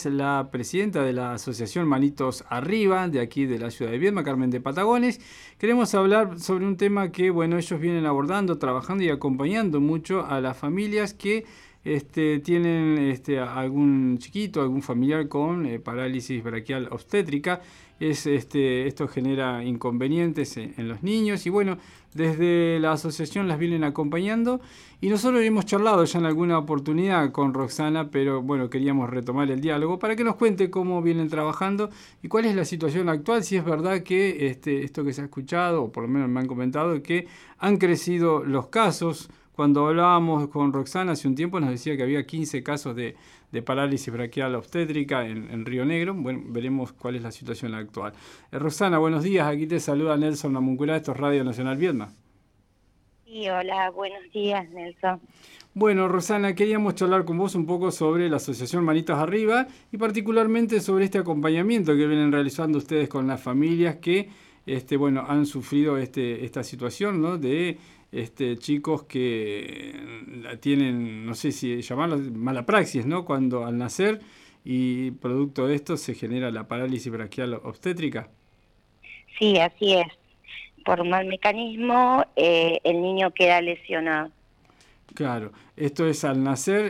es la presidenta de la Asociación Manitos Arriba, de aquí de la ciudad de Viedma, Carmen de Patagones. Queremos hablar sobre un tema que, bueno, ellos vienen abordando, trabajando y acompañando mucho a las familias que tienen algún chiquito, algún familiar con parálisis braquial obstétrica. Esto genera inconvenientes en los niños y bueno, desde la asociación las vienen acompañando y nosotros hemos charlado ya en alguna oportunidad con Roxana, pero bueno, queríamos retomar el diálogo para que nos cuente cómo vienen trabajando y cuál es la situación actual, si es verdad que esto que se ha escuchado, o por lo menos me han comentado, que han crecido los casos. Cuando hablábamos con Roxana hace un tiempo nos decía que había 15 casos de parálisis braquial obstétrica en Río Negro. Bueno, veremos cuál es la situación actual. Roxana, buenos días. Aquí te saluda Nelson Namuncurá, esto es Radio Nacional Viedma. Sí, hola, buenos días, Nelson. Bueno, Roxana, queríamos charlar con vos un poco sobre la Asociación Manitos Arriba y particularmente sobre este acompañamiento que vienen realizando ustedes con las familias que han sufrido esta situación, ¿no? De chicos que tienen, no sé si llamarlo mala praxis, ¿no? Cuando al nacer y producto de esto se genera la parálisis braquial obstétrica. Sí, así es. Por un mal mecanismo, el niño queda lesionado. Claro, esto es al nacer,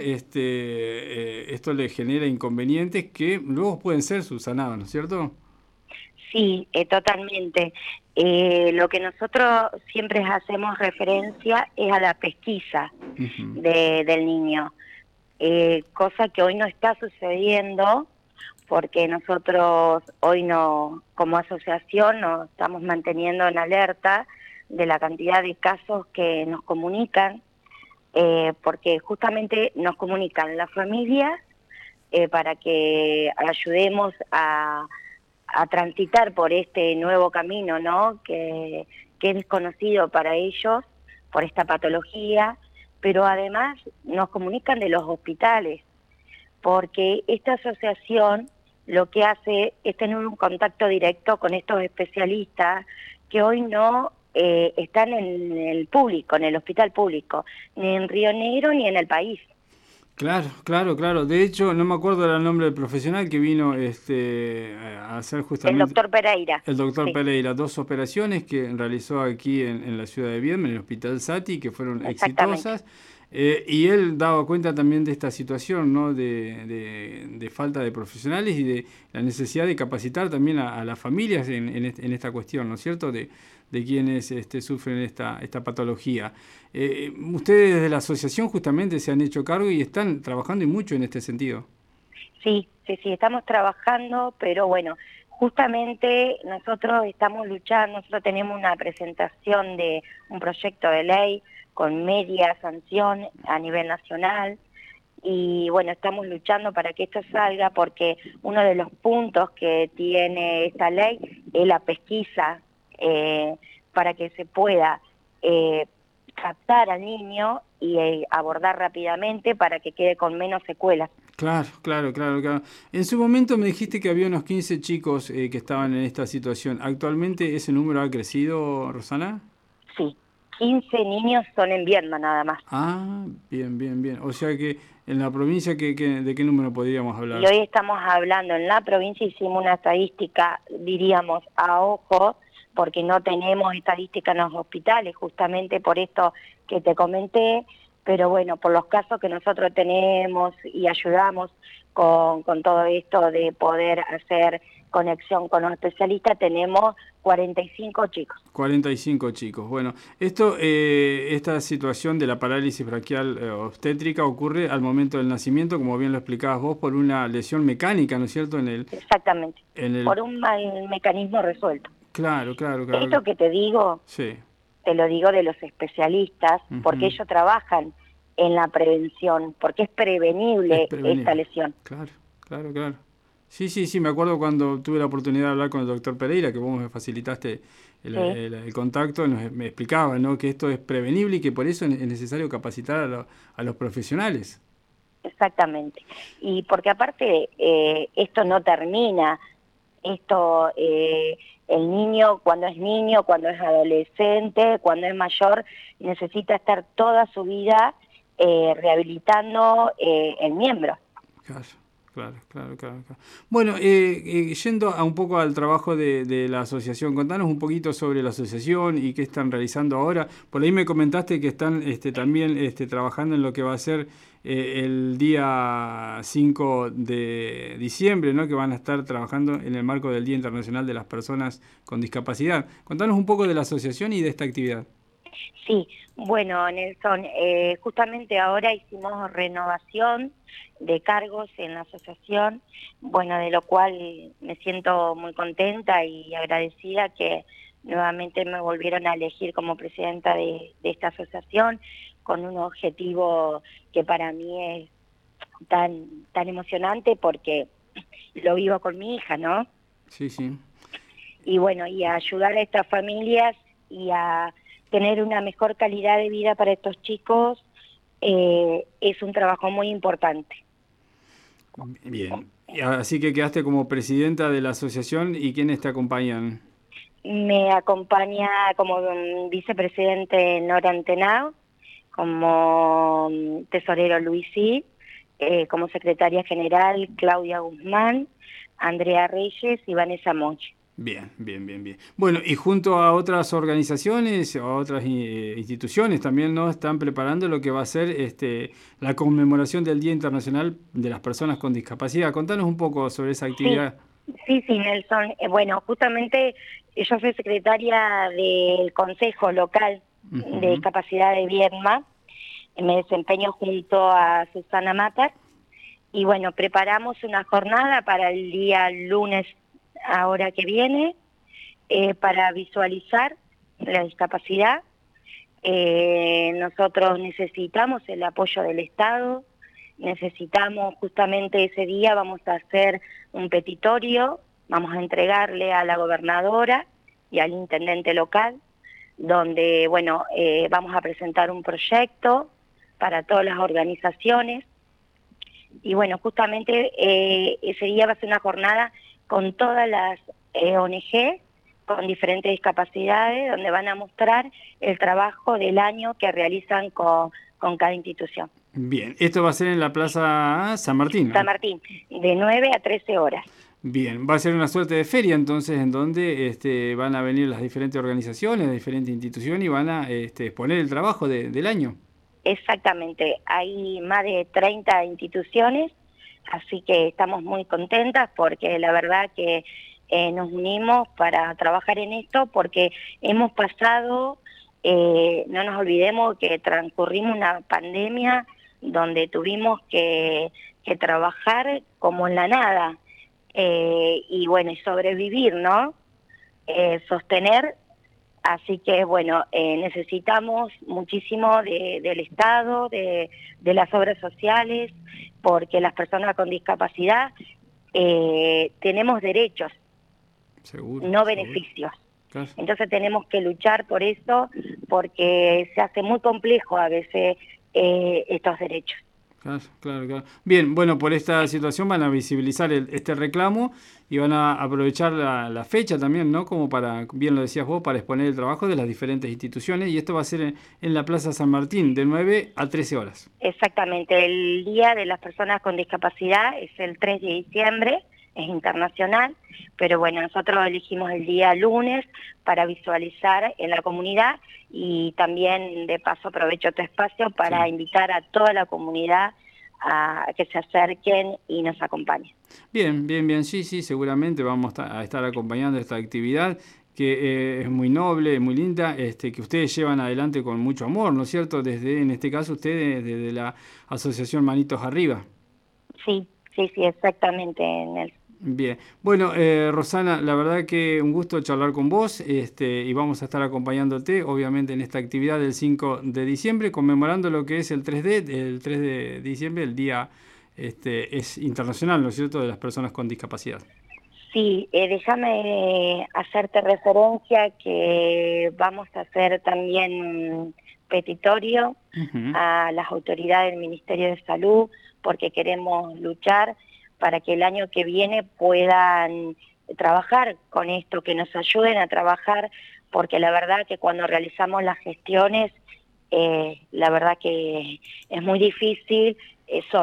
esto le genera inconvenientes que luego pueden ser subsanados, ¿no es cierto? Sí, totalmente. Lo que nosotros siempre hacemos referencia es a la pesquisa Uh-huh. del niño, cosa que hoy no está sucediendo porque nosotros hoy no, como asociación, nos estamos manteniendo en alerta de la cantidad de casos que nos comunican, porque justamente nos comunican las familias para que ayudemos a transitar por este nuevo camino, ¿no? Que es desconocido para ellos por esta patología, pero además nos comunican de los hospitales, porque esta asociación lo que hace es tener un contacto directo con estos especialistas que hoy no están en el público, en el hospital público, ni en Río Negro ni en el país. Claro, claro, claro. De hecho, no me acuerdo el nombre del profesional que vino a hacer El justamente doctor Pereira. el doctor Sí, Pereira, 2 operaciones que realizó aquí en la ciudad de Viedma, en el Hospital Sati, que fueron exactamente. exitosas. Y él daba cuenta también de esta situación, ¿no? De falta de profesionales y de la necesidad de capacitar también a las familias en esta cuestión, ¿no es cierto? De quienes sufren esta patología. Ustedes desde la asociación justamente se han hecho cargo y están trabajando y mucho en este sentido. Sí, sí, sí, estamos trabajando, pero bueno, justamente nosotros estamos luchando, nosotros tenemos una presentación de un proyecto de ley con media sanción a nivel nacional y bueno, estamos luchando para que esto salga porque uno de los puntos que tiene esta ley es la pesquisa para que se pueda captar al niño y abordar rápidamente para que quede con menos secuelas. Claro, claro, claro, claro. En su momento me dijiste que había unos 15 chicos que estaban en esta situación. ¿Actualmente ese número ha crecido, Rosana? Sí, 15 niños son en Viedma nada más. Ah, bien, bien, bien. O sea que en la provincia, ¿de qué número podríamos Y hablar? hoy estamos hablando, en la provincia hicimos una estadística, diríamos, a ojo, porque no tenemos estadística en los hospitales, justamente por esto que te comenté, pero bueno, por los casos que nosotros tenemos y ayudamos con todo esto de poder hacer conexión con los especialistas, tenemos 45 chicos. 45 chicos. Bueno, esta situación de la parálisis braquial obstétrica ocurre al momento del nacimiento, como bien lo explicabas vos, por una lesión mecánica, ¿no es cierto? Exactamente, En el, por un mal mecanismo resuelto. claro, claro, claro. Esto que te digo, Sí. te lo digo de los especialistas, porque Ujú. ellos trabajan en la prevención, porque es Es prevenible esta prevenible. lesión. Claro, claro, claro. Sí, sí, sí, me acuerdo cuando tuve la oportunidad de hablar con el doctor Pereira, que vos me facilitaste Sí, el contacto, me explicaba, ¿no? Que esto es prevenible y que por eso es necesario capacitar a los profesionales. exactamente. Y porque aparte esto no termina, esto el niño, cuando es adolescente, cuando es mayor, necesita estar toda su vida rehabilitando el miembro. Claro, Claro, claro, claro, claro. Bueno, yendo a un poco al trabajo de la asociación, contanos un poquito sobre la asociación y qué están realizando ahora. Por ahí me comentaste que están también trabajando en lo que va a ser el día 5 de diciembre, ¿no? Que van a estar trabajando en el marco del Día Internacional de las Personas con Discapacidad. Contanos un poco de la asociación y de esta actividad. Sí, bueno, Nelson, justamente ahora hicimos renovación de cargos en la asociación, bueno, de lo cual me siento muy contenta y agradecida que nuevamente me volvieron a elegir como presidenta de esta asociación con un objetivo que para mí es tan emocionante porque lo vivo con mi hija, ¿no? Sí, sí. Y bueno, y a ayudar a estas familias y a tener una mejor calidad de vida para estos chicos es un trabajo muy importante. Bien. Así que quedaste como presidenta de la asociación y ¿quiénes te acompañan? Me acompaña como vicepresidente Nora Antenao, como tesorero Luisí, como secretaria general Claudia Guzmán, Andrea Reyes y Vanessa Monge. Bien, bien, bien, bien. Bueno, y junto a otras organizaciones, a otras instituciones también, ¿no? Están preparando lo que va a ser la conmemoración del Día Internacional de las Personas con Discapacidad. Contanos un poco sobre esa Sí, actividad. sí, Nelson. Bueno, justamente yo soy secretaria del Consejo Local de Ujú. Discapacidad de Viedma. Me desempeño junto a Susana Matar. Y bueno, preparamos una jornada para el día lunes, ahora que viene, para visualizar la discapacidad. Nosotros necesitamos el apoyo del Estado, necesitamos justamente ese día, vamos a hacer un petitorio, vamos a entregarle a la gobernadora y al intendente local, donde, bueno, vamos a presentar un proyecto para todas las organizaciones. Y bueno, justamente ese día va a ser una jornada con todas las ONG con diferentes discapacidades, donde van a mostrar el trabajo del año que realizan con cada institución. Bien, esto va a ser en la Plaza San Martín, San ¿no? Martín, de 9 a 13 horas. Bien, va a ser una suerte de feria entonces en donde van a venir las diferentes organizaciones, las diferentes instituciones y van a exponer el trabajo del año. Exactamente, hay más de 30 instituciones, así que estamos muy contentas porque la verdad que nos unimos para trabajar en esto porque hemos pasado, no nos olvidemos que transcurrimos una pandemia donde tuvimos que trabajar como en la nada y bueno, y sobrevivir, ¿no? Sostener. Así que, bueno, necesitamos muchísimo del Estado, de las obras sociales, porque las personas con discapacidad tenemos derechos, Seguro, no seguro. beneficios. Claro. Entonces tenemos que luchar por eso, porque se hace muy complejo a veces estos derechos. Claro, claro, claro. Bien, bueno, por esta situación van a visibilizar este reclamo y van a aprovechar la fecha también, ¿no? Como para, bien lo decías vos, para exponer el trabajo de las diferentes instituciones y esto va a ser en la Plaza San Martín de 9 a 13 horas. Exactamente, el Día de las Personas con Discapacidad es el 3 de diciembre, es internacional, pero bueno, nosotros elegimos el día lunes para visualizar en la comunidad y también de paso aprovecho este espacio para Sí. invitar a toda la comunidad a que se acerquen y nos acompañen. Bien, bien, bien, sí, sí, seguramente vamos a estar acompañando esta actividad que es muy noble, muy linda, que ustedes llevan adelante con mucho amor, ¿no es cierto? Desde, en este caso, ustedes desde la Asociación Manitos Arriba. Sí, sí, sí, exactamente, Nelson. Bien, bueno, Rosana, la verdad que un gusto charlar con vos y vamos a estar acompañándote, obviamente, en esta actividad del 5 de diciembre, conmemorando lo que es el 3D, el 3 de diciembre, el día es internacional, ¿no es cierto?, de las personas con discapacidad. Sí, déjame hacerte referencia que vamos a hacer también un petitorio Ujú. a las autoridades del Ministerio de Salud porque queremos luchar para que el año que viene puedan trabajar con esto, que nos ayuden a trabajar, porque la verdad que cuando realizamos las gestiones, la verdad que es muy difícil solos.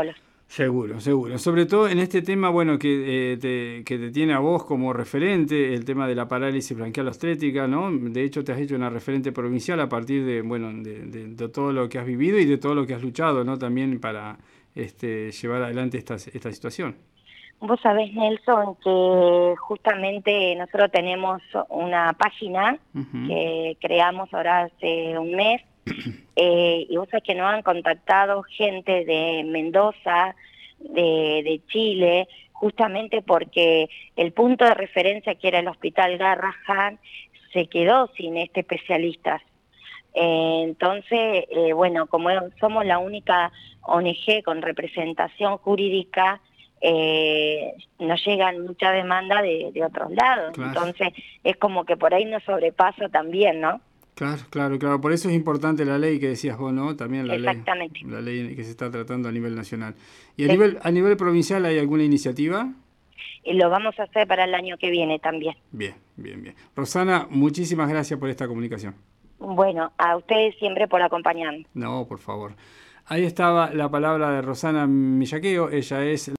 Seguro, seguro. Sobre todo en este tema, bueno, que te tiene a vos como referente, el tema de la parálisis branquialostrética, ¿no? De hecho, te has hecho una referente provincial a partir de, bueno, de todo lo que has vivido y de todo lo que has luchado, ¿no? También para llevar adelante esta situación. Vos sabés, Nelson, que justamente nosotros tenemos una página Ujú. que creamos ahora hace un mes, y vos sabés que nos han contactado gente de Mendoza, de Chile, justamente porque el punto de referencia que era el Hospital Garrahan se quedó sin especialistas. Entonces, bueno, como somos la única ONG con representación jurídica, nos llegan mucha demanda de otros lados. Claro. Entonces, es como que por ahí nos sobrepasa también, ¿no? Claro, claro, claro. Por eso es importante la ley que decías vos, ¿no? También Exactamente. la ley que se está tratando a nivel nacional. ¿Y Eh, a nivel provincial hay alguna iniciativa? y lo vamos a hacer para el año que viene también. Bien, bien, bien. Rosana, muchísimas gracias por esta comunicación. Bueno, a ustedes siempre por acompañarnos. No, por favor. Ahí estaba la palabra de Rosana Millaqueo. Ella es